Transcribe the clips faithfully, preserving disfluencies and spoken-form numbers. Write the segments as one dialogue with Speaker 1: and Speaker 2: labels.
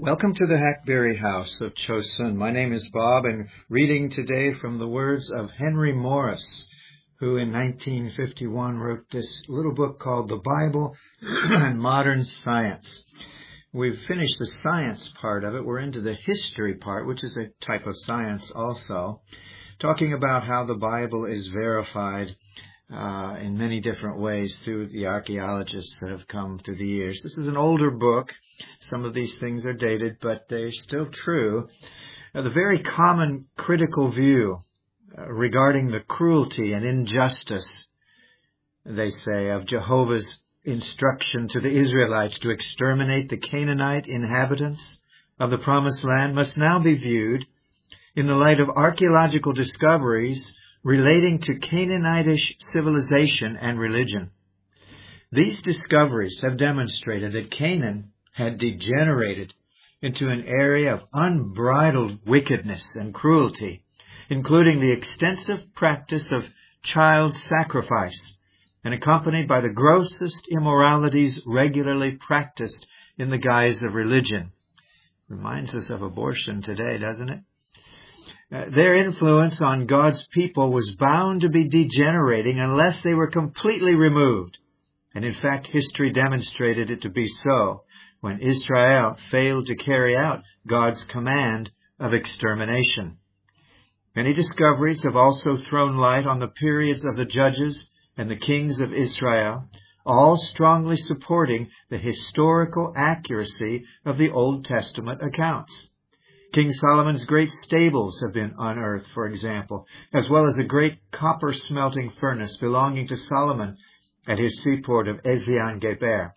Speaker 1: Welcome to the Hackberry House of Chosun. My name is Bob, and reading today from the words of Henry Morris, who in nineteen fifty-one wrote this little book called The Bible and Modern Science. We've finished the science part of it. We're into the history part, which is a type of science also, talking about how the Bible is verified uh, in many different ways through the archaeologists that have come through the years. This is an older book. Some of these things are dated, but they're still true. Now, the very common critical view uh, regarding the cruelty and injustice, they say, of Jehovah's instruction to the Israelites to exterminate the Canaanite inhabitants of the Promised Land must now be viewed in the light of archaeological discoveries relating to Canaanitish civilization and religion. These discoveries have demonstrated that Canaan had degenerated into an area of unbridled wickedness and cruelty, including the extensive practice of child sacrifice, and accompanied by the grossest immoralities regularly practiced in the guise of religion. Reminds us of abortion today, doesn't it? Uh, their influence on God's people was bound to be degenerating unless they were completely removed. And in fact, history demonstrated it to be so when Israel failed to carry out God's command of extermination. Many discoveries have also thrown light on the periods of the judges and the kings of Israel, all strongly supporting the historical accuracy of the Old Testament accounts. King Solomon's great stables have been unearthed, for example, as well as a great copper smelting furnace belonging to Solomon at his seaport of Ezion-Geber.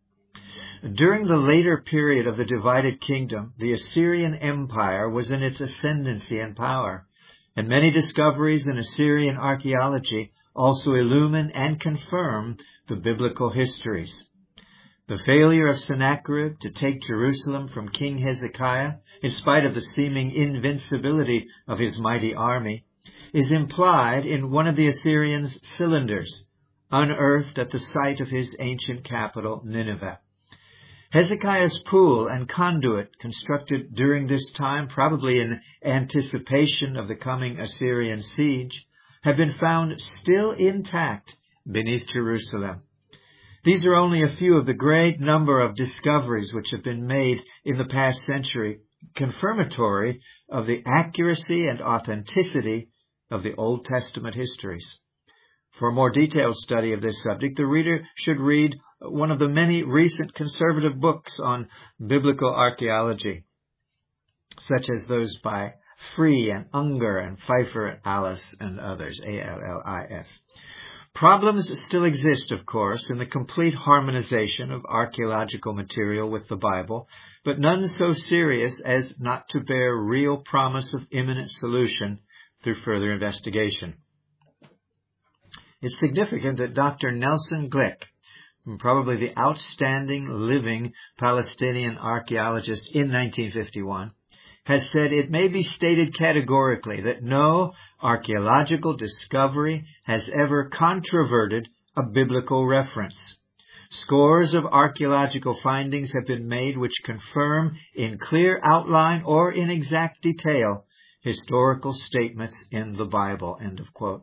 Speaker 1: During the later period of the divided kingdom, the Assyrian Empire was in its ascendancy and power, and many discoveries in Assyrian archaeology also illumine and confirm the biblical histories. The failure of Sennacherib to take Jerusalem from King Hezekiah, in spite of the seeming invincibility of his mighty army, is implied in one of the Assyrians' cylinders, unearthed at the site of his ancient capital, Nineveh. Hezekiah's pool and conduit, constructed during this time, probably in anticipation of the coming Assyrian siege, have been found still intact beneath Jerusalem. These are only a few of the great number of discoveries which have been made in the past century, confirmatory of the accuracy and authenticity of the Old Testament histories. For a more detailed study of this subject, the reader should read one of the many recent conservative books on biblical archaeology, such as those by Free and Unger and Pfeiffer and Alice and others, A L L I S. Problems still exist, of course, in the complete harmonization of archaeological material with the Bible, but none so serious as not to bear real promise of imminent solution through further investigation. It's significant that Doctor Nelson Glick, probably the outstanding living Palestinian archaeologist in nineteen fifty-one, has said it may be stated categorically that no archaeological discovery has ever controverted a biblical reference. Scores of archaeological findings have been made which confirm in clear outline or in exact detail historical statements in the Bible. End of quote.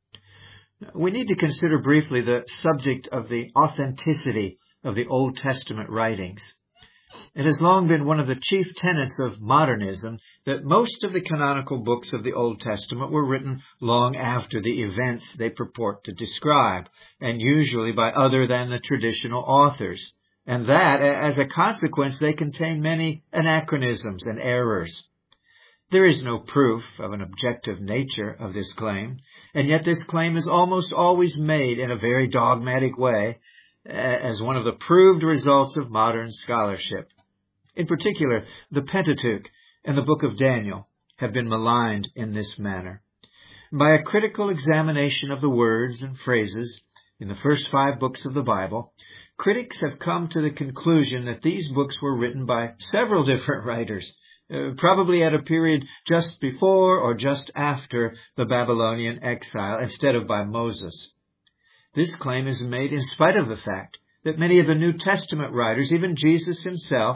Speaker 1: We need to consider briefly the subject of the authenticity of the Old Testament writings. It has long been one of the chief tenets of modernism that most of the canonical books of the Old Testament were written long after the events they purport to describe, and usually by other than the traditional authors, and that, as a consequence, they contain many anachronisms and errors. There is no proof of an objective nature of this claim, and yet this claim is almost always made in a very dogmatic way, as one of the proved results of modern scholarship. In particular, the Pentateuch and the book of Daniel have been maligned in this manner. By a critical examination of the words and phrases in the first five books of the Bible, critics have come to the conclusion that these books were written by several different writers, uh, probably at a period just before or just after the Babylonian exile, instead of by Moses. This claim is made in spite of the fact that many of the New Testament writers, even Jesus himself,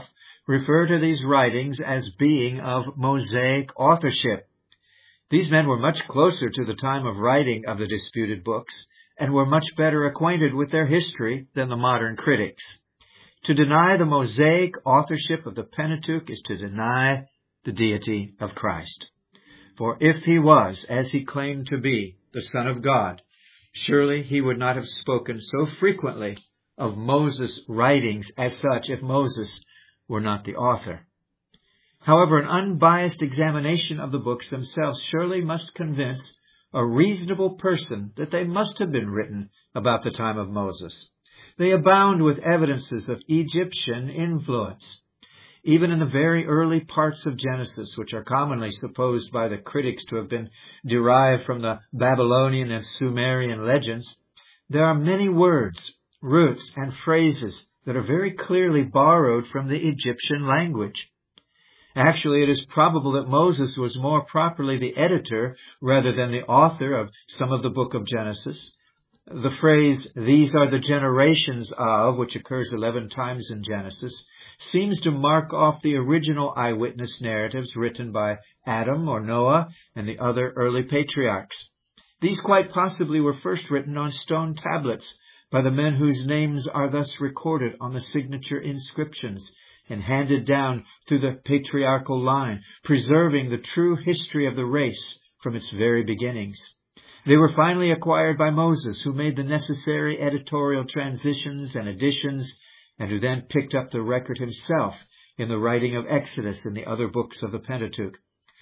Speaker 1: refer to these writings as being of Mosaic authorship. These men were much closer to the time of writing of the disputed books and were much better acquainted with their history than the modern critics. To deny the Mosaic authorship of the Pentateuch is to deny the deity of Christ. For if he was, as he claimed to be, the Son of God, surely he would not have spoken so frequently of Moses' writings as such if Moses were not the author. However, an unbiased examination of the books themselves surely must convince a reasonable person that they must have been written about the time of Moses. They abound with evidences of Egyptian influence. Even in the very early parts of Genesis, which are commonly supposed by the critics to have been derived from the Babylonian and Sumerian legends, there are many words, roots, and phrases that are very clearly borrowed from the Egyptian language. Actually, it is probable that Moses was more properly the editor rather than the author of some of the book of Genesis. The phrase, "these are the generations of," which occurs eleven times in Genesis, seems to mark off the original eyewitness narratives written by Adam or Noah and the other early patriarchs. These quite possibly were first written on stone tablets by the men whose names are thus recorded on the signature inscriptions and handed down through the patriarchal line, preserving the true history of the race from its very beginnings. They were finally acquired by Moses, who made the necessary editorial transitions and additions, and who then picked up the record himself in the writing of Exodus and the other books of the Pentateuch.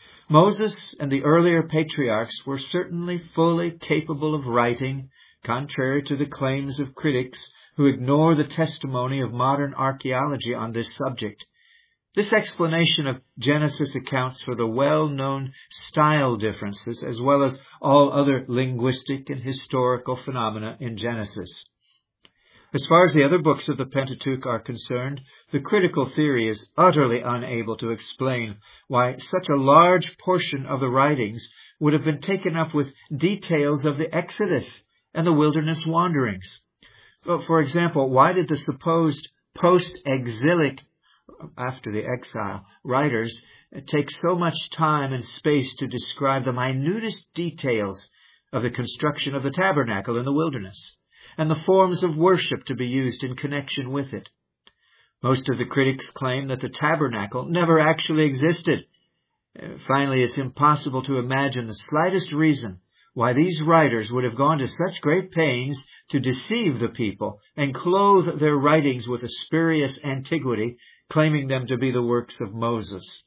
Speaker 1: Moses and the earlier patriarchs were certainly fully capable of writing, contrary to the claims of critics who ignore the testimony of modern archaeology on this subject. This explanation of Genesis accounts for the well-known style differences as well as all other linguistic and historical phenomena in Genesis. As far as the other books of the Pentateuch are concerned, the critical theory is utterly unable to explain why such a large portion of the writings would have been taken up with details of the Exodus and the wilderness wanderings. For example, why did the supposed post-exilic, after the exile, writers take so much time and space to describe the minutest details of the construction of the tabernacle in the wilderness and the forms of worship to be used in connection with it? Most of the critics claim that the tabernacle never actually existed. Finally, it's impossible to imagine the slightest reason why these writers would have gone to such great pains to deceive the people and clothe their writings with a spurious antiquity, claiming them to be the works of Moses.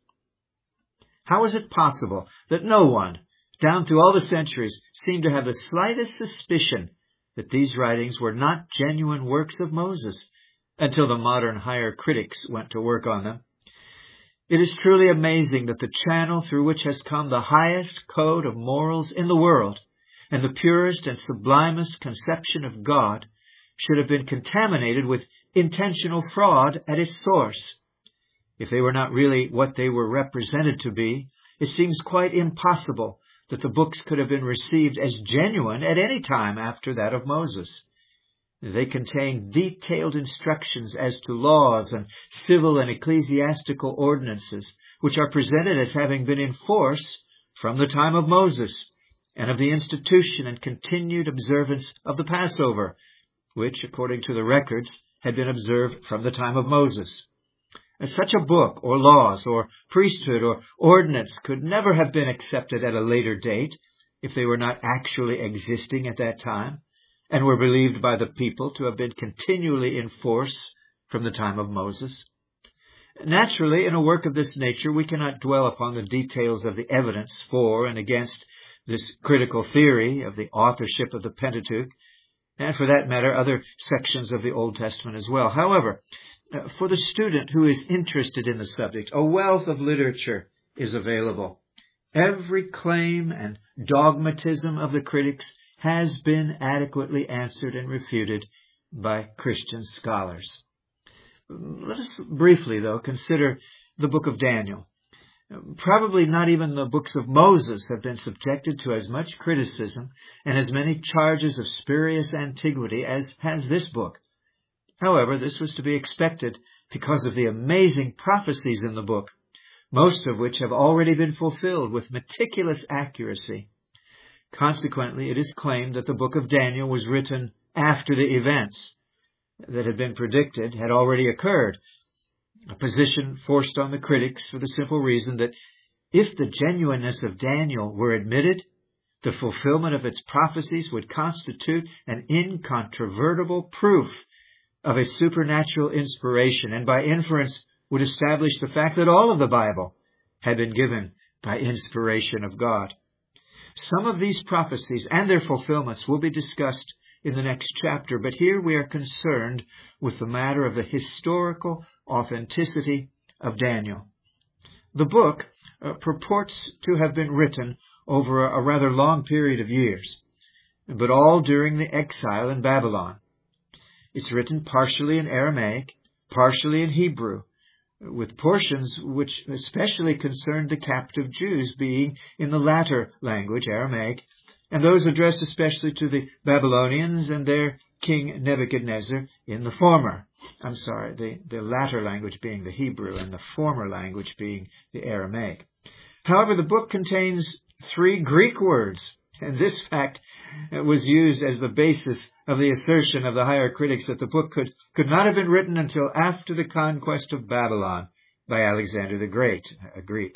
Speaker 1: How is it possible that no one, down through all the centuries, seemed to have the slightest suspicion that these writings were not genuine works of Moses until the modern higher critics went to work on them? It is truly amazing that the channel through which has come the highest code of morals in the world and the purest and sublimest conception of God should have been contaminated with intentional fraud at its source. If they were not really what they were represented to be, it seems quite impossible that the books could have been received as genuine at any time after that of Moses. They contain detailed instructions as to laws and civil and ecclesiastical ordinances, which are presented as having been in force from the time of Moses, and of the institution and continued observance of the Passover, which, according to the records, had been observed from the time of Moses. As such a book, or laws, or priesthood, or ordinance could never have been accepted at a later date if they were not actually existing at that time, and were believed by the people to have been continually in force from the time of Moses. Naturally, in a work of this nature, we cannot dwell upon the details of the evidence for and against this critical theory of the authorship of the Pentateuch, and for that matter, other sections of the Old Testament as well. However, for the student who is interested in the subject, a wealth of literature is available. Every claim and dogmatism of the critics has been adequately answered and refuted by Christian scholars. Let us briefly, though, consider the book of Daniel. Probably not even the books of Moses have been subjected to as much criticism and as many charges of spurious antiquity as has this book. However, this was to be expected, because of the amazing prophecies in the book, most of which have already been fulfilled with meticulous accuracy. Consequently, it is claimed that the book of Daniel was written after the events that had been predicted had already occurred, a position forced on the critics for the simple reason that if the genuineness of Daniel were admitted, the fulfillment of its prophecies would constitute an incontrovertible proof of its supernatural inspiration, and by inference would establish the fact that all of the Bible had been given by inspiration of God. Some of these prophecies and their fulfillments will be discussed in the next chapter, but here we are concerned with the matter of the historical authenticity of Daniel. The book uh, purports to have been written over a, a rather long period of years, but all during the exile in Babylon. It's written partially in Aramaic, partially in Hebrew, with portions which especially concerned the captive Jews being in the latter language, Aramaic, and those addressed especially to the Babylonians and their king Nebuchadnezzar in the former. I'm sorry, the, the latter language being the Hebrew and the former language being the Aramaic. However, the book contains three Greek words, and this fact was used as the basis of the assertion of the higher critics that the book could, could not have been written until after the conquest of Babylon by Alexander the Great, a Greek.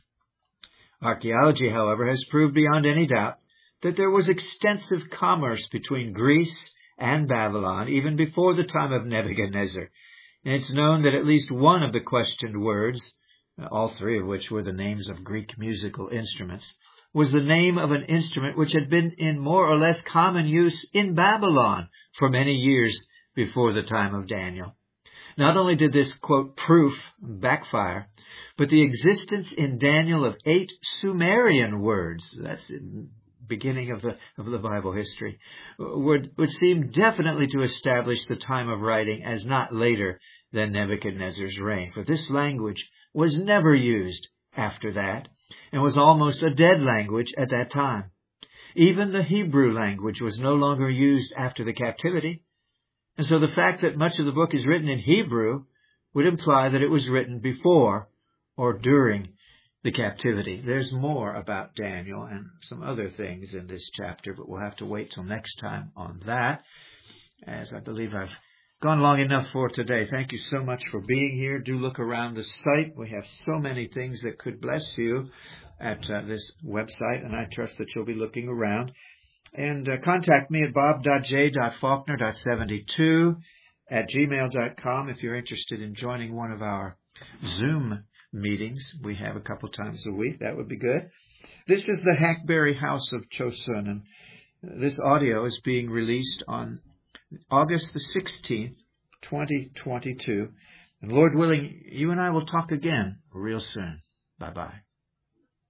Speaker 1: Archaeology, however, has proved beyond any doubt that there was extensive commerce between Greece and Babylon even before the time of Nebuchadnezzar. And it's known that at least one of the questioned words, all three of which were the names of Greek musical instruments, was the name of an instrument which had been in more or less common use in Babylon for many years before the time of Daniel. Not only did this, quote, proof backfire, but the existence in Daniel of eight Sumerian words, that's the beginning of the of the Bible history, would, would seem definitely to establish the time of writing as not later than Nebuchadnezzar's reign, for this language was never used after that, and was almost a dead language at that time. Even the Hebrew language was no longer used after the captivity, and so the fact that much of the book is written in Hebrew would imply that it was written before or during the captivity. There's more about Daniel and some other things in this chapter, but we'll have to wait till next time on that, as I believe I've gone long enough for today. Thank you so much for being here. Do look around the site. We have so many things that could bless you at uh, this website, and I trust that you'll be looking around. And uh, contact me at bob dot j dot faulkner dot seventy-two at gmail dot com if you're interested in joining one of our Zoom meetings. We have a couple times a week. That would be good. This is the Hackberry House of Chosun, and this audio is being released on August the sixteenth, twenty twenty-two. And Lord willing, you and I will talk again real soon. Bye-bye.